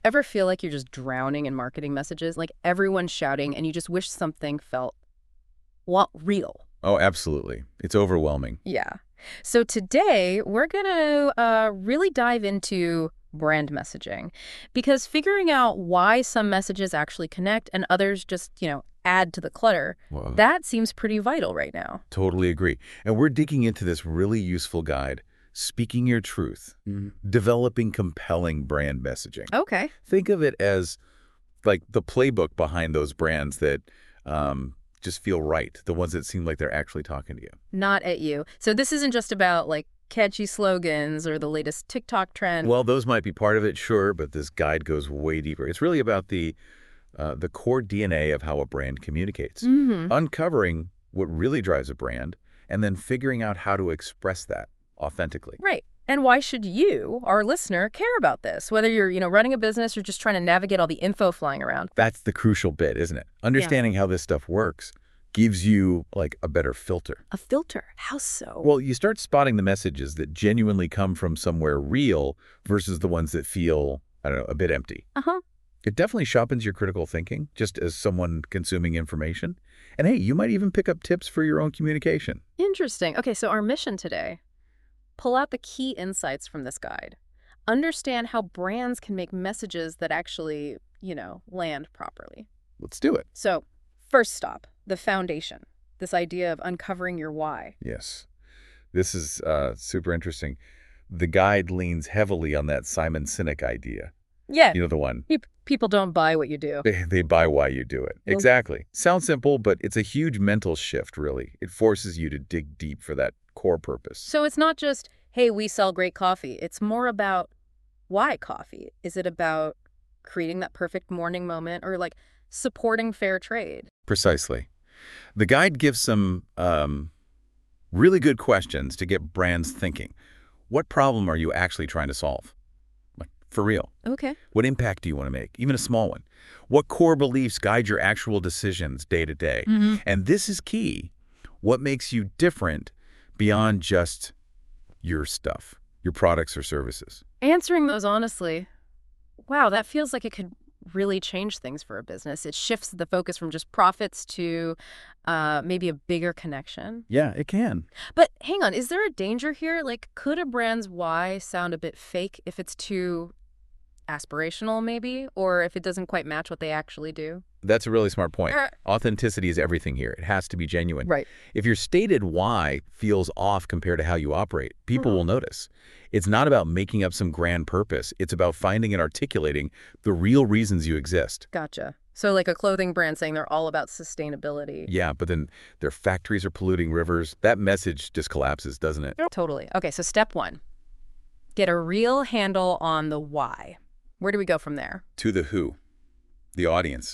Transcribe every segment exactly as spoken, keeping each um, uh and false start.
Ever feel like you're just drowning in marketing messages? Like everyone's shouting and you just wish something felt, well, real. Oh, absolutely. It's overwhelming. Yeah. So today we're going to uh, really dive into brand messaging because figuring out why some messages actually connect and others just, you know, add to the clutter, Well, that seems pretty vital right now. totally agree. And we're digging into this really useful guide, Speaking Your Truth, Mm. Developing Compelling Brand Messaging. Okay. Think of it as like the playbook behind those brands that um, just feel right, the ones that seem like they're actually talking to you. Not at you. So this isn't just about like catchy slogans or the latest TikTok trend. Well, those might be part of it, sure, but this guide goes way deeper. It's really about the uh, the core D N A of how a brand communicates, Mm-hmm. uncovering what really drives a brand, and then figuring out how to express that authentically. Right. And why should you, our listener, care about this? Whether you're, you know, running a business or just trying to navigate all the info flying around. That's the crucial bit, isn't it? Understanding how this stuff works gives you like a better filter. A filter? How so? Well, you start spotting the messages that genuinely come from somewhere real versus the ones that feel, I don't know, a bit empty. Uh-huh. It definitely sharpens your critical thinking, just as someone consuming information. And hey, you might even pick up tips for your own communication. Interesting. Okay, so our mission today, pull out the key insights from this guide. Understand how brands can make messages that actually, you know, land properly. Let's do it. So, first stop, the foundation. This idea of uncovering your why. Yes. This is uh, super interesting. The guide leans heavily on that Simon Sinek idea. Yeah. You know the one. Pe- People don't buy what you do. They, they buy why you do it. Well- Exactly. Sounds simple, but it's a huge mental shift, really. It forces you to dig deep for that core purpose. So it's not just, hey, we sell great coffee. It's more about why coffee. Is it about creating that perfect morning moment or like supporting fair trade? Precisely. The guide gives some um, really good questions to get brands thinking. What problem are you actually trying to solve? Like, for real. Okay. What impact do you want to make? Even a small one. What core beliefs guide your actual decisions day to day? Mm-hmm. And this is key. What makes you different beyond just your stuff, your products or services? Answering those honestly, wow, that feels like it could really change things for a business. It shifts the focus from just profits to uh, maybe a bigger connection. Yeah, it can. But hang on, is there a danger here? Like, could a brand's why sound a bit fake if it's too aspirational, maybe? Or if it doesn't quite match what they actually do? That's a really smart point. Er, Authenticity is everything here. It has to be genuine. Right. If your stated why feels off compared to how you operate, people Mhm. will notice. It's not about making up some grand purpose. It's about finding and articulating the real reasons you exist. Gotcha. So like a clothing brand saying they're all about sustainability. Yeah, but then their factories are polluting rivers. That message just collapses, doesn't it? Totally. Okay, so step one, get a real handle on the why. Where do we go from there? To the who, the audience.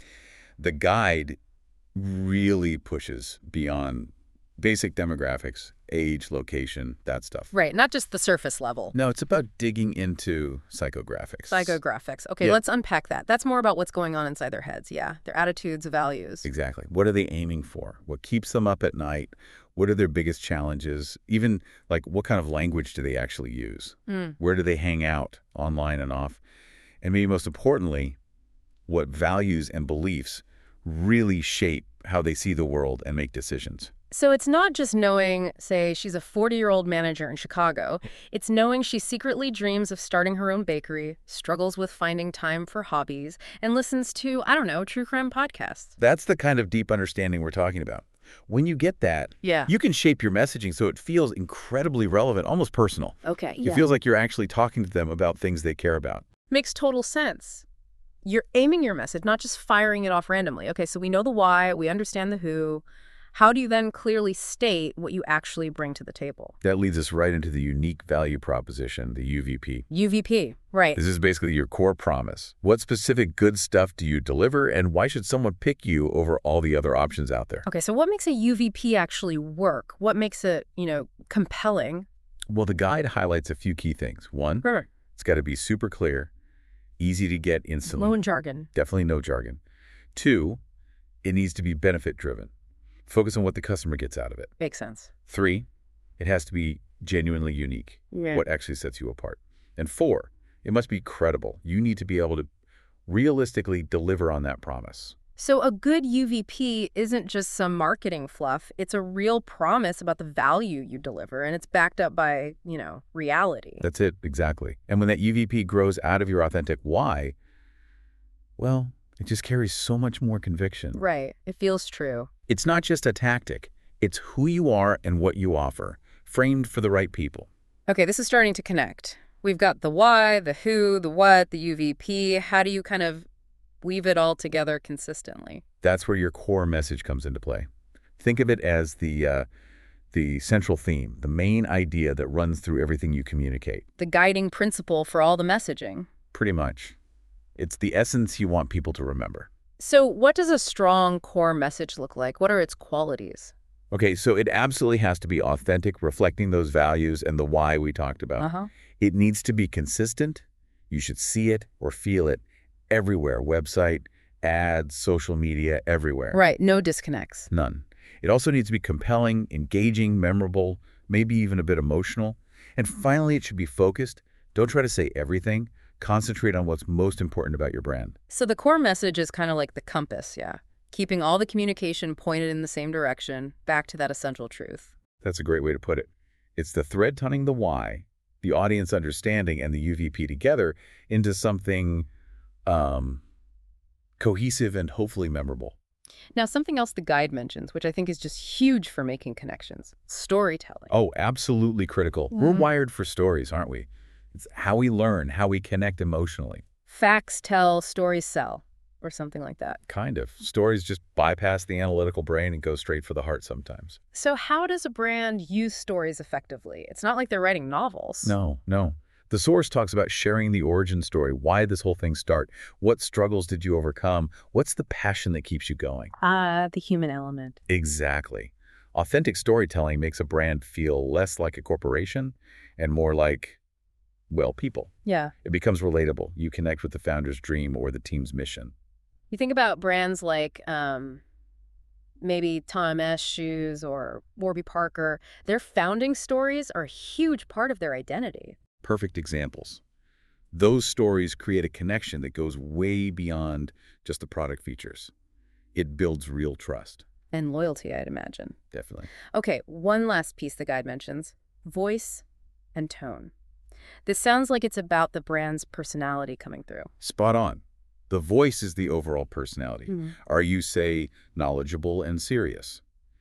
The guide really pushes beyond basic demographics, age, location, that stuff. Right, not just the surface level. No, it's about digging into psychographics. Psychographics. Okay, Yeah. let's unpack that. That's more about what's going on inside their heads, yeah. Their attitudes, values. Exactly. What are they aiming for? What keeps them up at night? What are their biggest challenges? Even like what kind of language do they actually use? Mm. Where do they hang out online and off? And maybe most importantly, what values and beliefs really shape how they see the world and make decisions. So it's not just knowing, say, she's a forty-year-old manager in Chicago. It's knowing she secretly dreams of starting her own bakery, struggles with finding time for hobbies, and listens to, I don't know, true crime podcasts. That's the kind of deep understanding we're talking about. When you get that, Yeah. you can shape your messaging so it feels incredibly relevant, almost personal. Okay, It feels like you're actually talking to them about things they care about. Makes total sense. You're aiming your message, not just firing it off randomly. Okay, so we know the why, we understand the who. How do you then clearly state what you actually bring to the table? That leads us right into the unique value proposition, the U V P. U V P, right. This is basically your core promise. What specific good stuff do you deliver, and why should someone pick you over all the other options out there? Okay, so what makes a U V P actually work? What makes it, you know, compelling? Well, the guide highlights a few key things. One, Right. it's got to be super clear, easy to get instantly. Loan jargon. Definitely no jargon. Two, it needs to be benefit-driven. Focus on what the customer gets out of it. Makes sense. Three, it has to be genuinely unique. Yeah. What actually sets you apart. And four, It must be credible. You need to be able to realistically deliver on that promise. So a good U V P isn't just some marketing fluff. It's a real promise about the value you deliver, and it's backed up by, you know, reality. That's it, exactly. And when that U V P grows out of your authentic why, well, it just carries so much more conviction. Right. It feels true. It's not just a tactic. It's who you are and what you offer, framed for the right people. Okay, this is starting to connect. We've got the why, the who, the what, the U V P. How do you kind of weave it all together consistently? That's where your core message comes into play. Think of it as the, uh, the central theme, the main idea that runs through everything you communicate. The guiding principle for all the messaging. Pretty much. It's the essence you want people to remember. So what does a strong core message look like? What are its qualities? Okay, so it absolutely has to be authentic, reflecting those values and the why we talked about. Uh-huh. It needs to be consistent. You should see it or feel it everywhere. Website, ads, social media, everywhere. Right, no disconnects. None. It also needs to be compelling, engaging, memorable, maybe even a bit emotional. And finally, it should be focused. Don't try to say everything. Concentrate on what's most important about your brand. So the core message is kind of like the compass, yeah. Keeping all the communication pointed in the same direction, back to that essential truth. That's a great way to put it. It's the thread tunning the why, the audience understanding, and the U V P together into something um, cohesive and hopefully memorable. Now, something else the guide mentions, which I think is just huge for making connections, storytelling. Oh, absolutely critical. Mm-hmm. We're wired for stories, aren't we? It's how we learn, how we connect emotionally. Facts tell, stories sell, or something like that. Kind of. Stories just bypass the analytical brain and go straight for the heart sometimes. So how does a brand use stories effectively? It's not like they're writing novels. No, no. The source talks about sharing the origin story. Why did this whole thing start? What struggles did you overcome? What's the passion that keeps you going? Ah, the human element. Exactly. Authentic storytelling makes a brand feel less like a corporation and more like, well, people. Yeah. It becomes relatable. You connect with the founder's dream or the team's mission. You think about brands like um, maybe Tom S. Shoes or Warby Parker. Their founding stories are a huge part of their identity. Perfect examples. Those stories create a connection that goes way beyond just the product features. It builds real trust. And loyalty, I'd imagine. Definitely. Okay, one last piece the guide mentions, voice and tone. This sounds like it's about the brand's personality coming through. Spot on. The voice is the overall personality. Mm-hmm. Are you, say, knowledgeable and serious?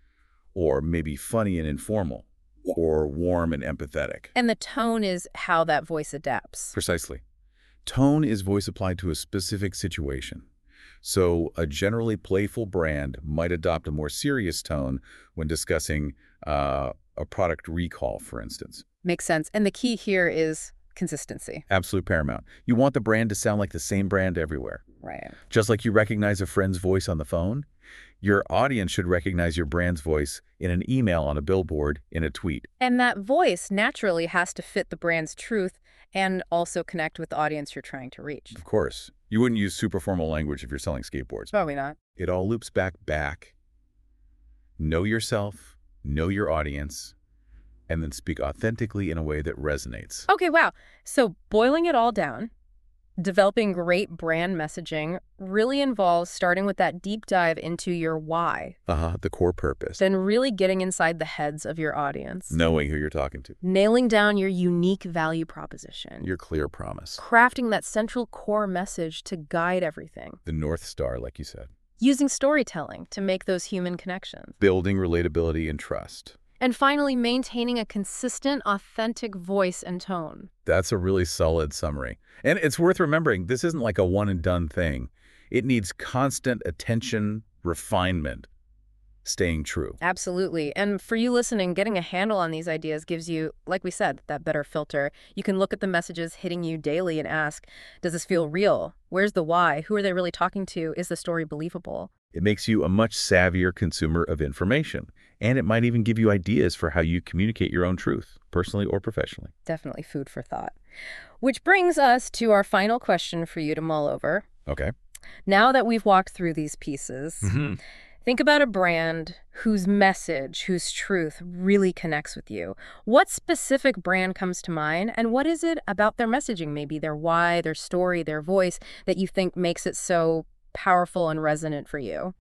Or maybe funny and informal? Or warm and empathetic? And the tone is how that voice adapts. Precisely. Tone is voice applied to a specific situation. So a generally playful brand might adopt a more serious tone when discussing uh, a product recall, for instance. Makes sense. And the key here is consistency. Absolute paramount. You want the brand to sound like the same brand everywhere. Right. Just like you recognize a friend's voice on the phone, your audience should recognize your brand's voice in an email, on a billboard, in a tweet. And that voice naturally has to fit the brand's truth and also connect with the audience you're trying to reach. Of course. You wouldn't use super formal language if you're selling skateboards. Probably not. It all loops back back. Know yourself, know your audience, and then speak authentically in a way that resonates. Okay, wow. So boiling it all down, developing great brand messaging really involves starting with that deep dive into your why. Uh-huh, the core purpose. Then really getting inside the heads of your audience. Knowing who you're talking to. Nailing down your unique value proposition. Your clear promise. Crafting that central core message to guide everything. The North Star, like you said. Using storytelling to make those human connections. Building relatability and trust. And finally, maintaining a consistent, authentic voice and tone. That's a really solid summary. And it's worth remembering, this isn't like a one-and-done thing. It needs constant attention, refinement, staying true. Absolutely. And for you listening, getting a handle on these ideas gives you, like we said, that better filter. You can look at the messages hitting you daily and ask, does this feel real? Where's the why? Who are they really talking to? Is the story believable? It makes you a much savvier consumer of information. And it might even give you ideas for how you communicate your own truth, personally or professionally. Definitely food for thought. Which brings us to our final question for you to mull over. Okay. Now that we've walked through these pieces, Mm-hmm. Think about a brand whose message, whose truth really connects with you. What specific brand comes to mind, and what is it about their messaging, maybe their why, their story, their voice, that you think makes it so powerful and resonant for you?